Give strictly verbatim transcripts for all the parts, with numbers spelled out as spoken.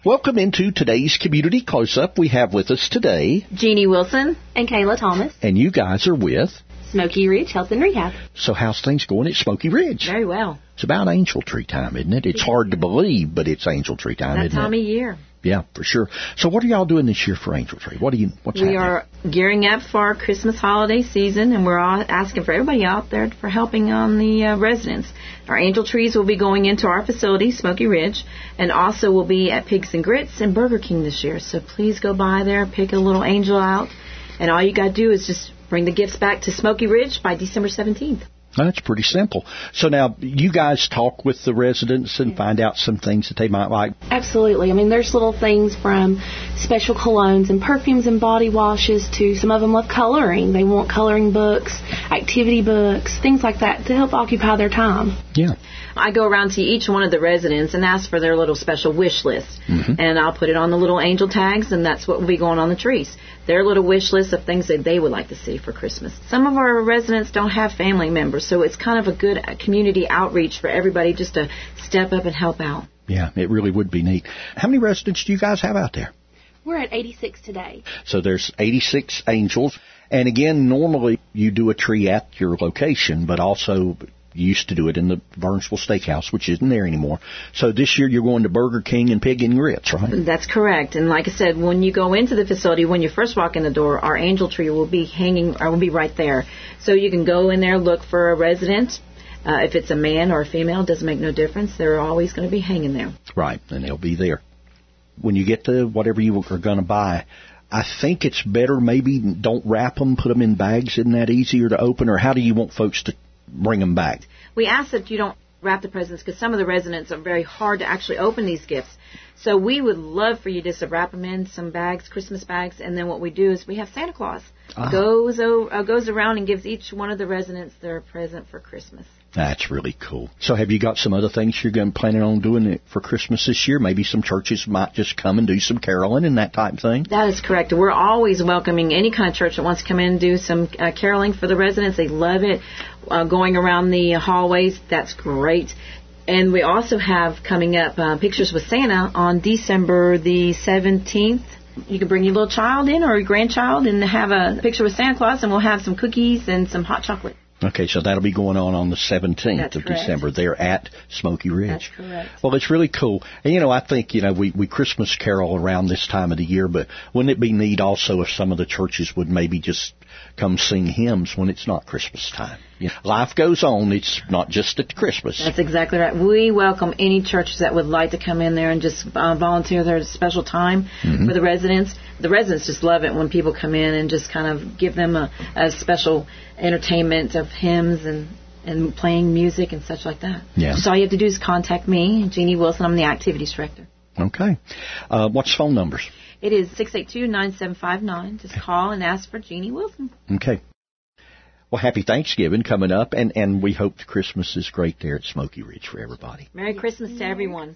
Welcome into today's Community Close-Up. We have with us today Jeannie Wilson and Kayla Thomas. And you guys are with Smoky Ridge Health and Rehab. So how's things going at Smoky Ridge? Very well. It's about angel tree time, isn't it? It's hard to believe, but it's angel tree time, that isn't it? That time of year. Yeah, for sure. So what are y'all doing this year for Angel Tree? What are you? What's we happening? are gearing up for our Christmas holiday season, and we're all asking for everybody out there for helping on the uh, residents. Our angel trees will be going into our facility, Smoky Ridge, and also will be at Pigs and Grits and Burger King this year. So please go by there, pick a little angel out, and all you got to do is just bring the gifts back to Smoky Ridge by December seventeenth. That's pretty simple. So now, you guys talk with the residents and find out some things that they might like? Absolutely. I mean, there's little things from special colognes and perfumes and body washes to some of them love coloring. They want coloring books, activity books, things like that to help occupy their time. Yeah. I go around to each one of the residents and ask for their little special wish list. Mm-hmm. And I'll put it on the little angel tags, and that's what will be going on the trees. Their little wish list of things that they would like to see for Christmas. Some of our residents don't have family members, so it's kind of a good community outreach for everybody just to step up and help out. Yeah, it really would be neat. How many residents do you guys have out there? We're at eighty-six today. So there's eighty-six angels. And again, normally you do a tree at your location, but also you used to do it in the Burnsville Steakhouse, which isn't there anymore. So this year you're going to Burger King and Pig and Grits, right? That's correct. And like I said, when you go into the facility, when you first walk in the door, our angel tree will be hanging, or will be right there. So you can go in there, look for a resident. Uh, if it's a man or a female, it doesn't make no difference. They're always going to be hanging there. Right, and they'll be there. When you get to whatever you are going to buy, I think it's better maybe don't wrap them, put them in bags. Isn't that easier to open? Or how do you want folks to bring them back? We ask that you don't wrap the presents because some of the residents are very hard to actually open these gifts. So we would love for you just to wrap them in some bags, Christmas bags, and then what we do is we have Santa Claus ah. goes uh, goes around and gives each one of the residents their present for Christmas. That's really cool. So have you got some other things you're going planning on doing it for Christmas this year? Maybe some churches might just come and do some caroling and that type of thing? That is correct. We're always welcoming any kind of church that wants to come in and do some uh, caroling for the residents. They love it. Uh, going around the hallways, that's great. And we also have coming up uh, Pictures with Santa on December the seventeenth. You can bring your little child in or your grandchild and have a picture with Santa Claus, and we'll have some cookies and some hot chocolate. Okay, so that'll be going on on the seventeenth That's of correct. December there at Smoky Ridge. That's correct. Well, it's really cool. And, you know, I think, you know, we, we Christmas carol around this time of the year, but wouldn't it be neat also if some of the churches would maybe just come sing hymns when it's not Christmas time? You know, life goes on. It's not just at Christmas. That's exactly right. We welcome any churches that would like to come in there and just uh, volunteer their special time mm-hmm. for the residents. The residents just love it when people come in and just kind of give them a, a special entertainment of hymns and, and playing music and such like that. Yeah. So all you have to do is contact me, Jeannie Wilson. I'm the activities director. Okay. Uh, what's phone numbers? It is six eight two, nine seven five nine. Just call and ask for Jeannie Wilson. Okay. Well, happy Thanksgiving coming up, and, and we hope Christmas is great there at Smoky Ridge for everybody. Merry Christmas to everyone.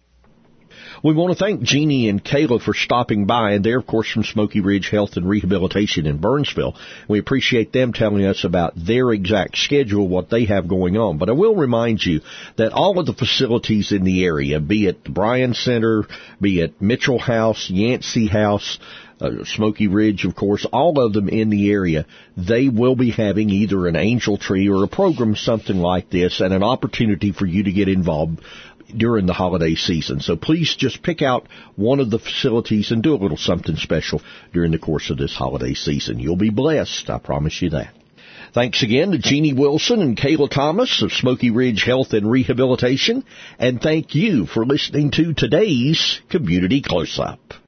We want to thank Jeannie and Kayla for stopping by, and they're, of course, from Smoky Ridge Health and Rehabilitation in Burnsville. We appreciate them telling us about their exact schedule, what they have going on. But I will remind you that all of the facilities in the area, be it the Bryan Center, be it Mitchell House, Yancey House, Uh, Smoky Ridge, of course, all of them in the area, they will be having either an angel tree or a program, something like this, and an opportunity for you to get involved during the holiday season. So please just pick out one of the facilities and do a little something special during the course of this holiday season. You'll be blessed, I promise you that. Thanks again to Jeannie Wilson and Kayla Thomas of Smoky Ridge Health and Rehabilitation, and thank you for listening to today's Community Close-Up.